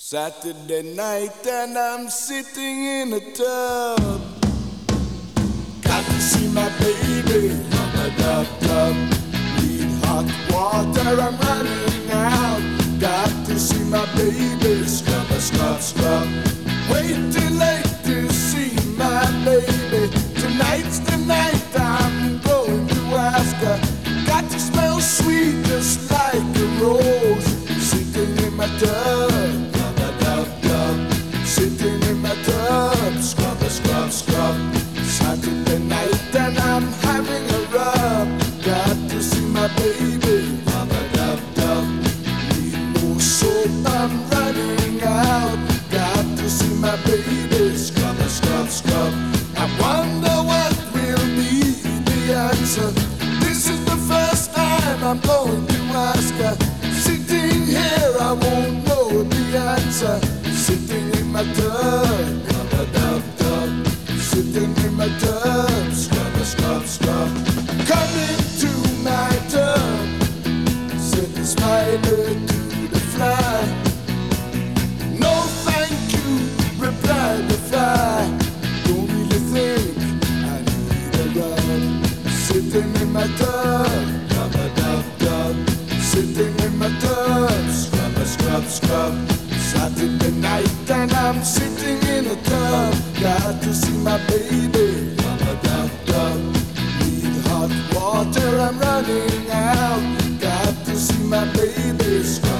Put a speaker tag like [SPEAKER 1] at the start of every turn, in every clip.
[SPEAKER 1] Saturday night and I'm sitting in a tub. Got to see my baby, rub-a-dub-dub. Need hot water, I'm running out. Got to see my baby, scrub. Waiting late to see my baby. Tonight's the night I'm going to ask her. Got to smell sweet just like a rose. Sitting in my tub, rub-a-dub-dub. Sitting in my tub, scrub. Saturday night and I'm having a rub. Got to see my baby, rub-a-dub-dub. Need more soap, I'm running out. Got to see my baby, scrub. I wonder what will be the answer. This is the first time I'm going to ask her. Sitting here, I won't know the answer. Sitting in my tub, rub-a-dub-dub. Sitting in my tub, scrub. Coming to my tub, said the spider to the fly. No thank you, replied the fly. Don't really think I need a rub. Sitting in my tub, rub-a-dub-dub. Sitting in my tub, scrub. Saturday night and I'm sitting in a tub. Got to see my baby, rub-a-dub-dub. Need hot water, I'm running out. Got to see my baby, scrub.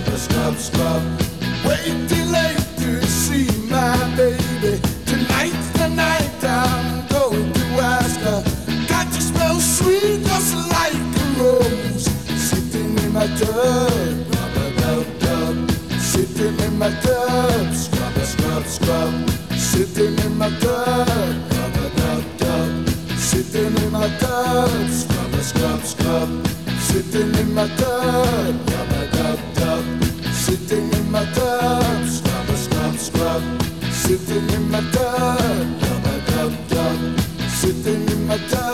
[SPEAKER 1] Waiting late to see my baby. Tonight's the night I'm going to ask her. Got to smell sweet just like a rose. Sitting in my tub, rub-a-dub-dub. Sitting in my tub, scrub. Sitting in my tub, rub-a-dub-dub. Sitting in my tub, scrub. Sitting in my tub, rub-a-dub-dub. Sitting in my tub, scrub. Sitting in my tub, rub-a-dub-dub. Sitting in my tub.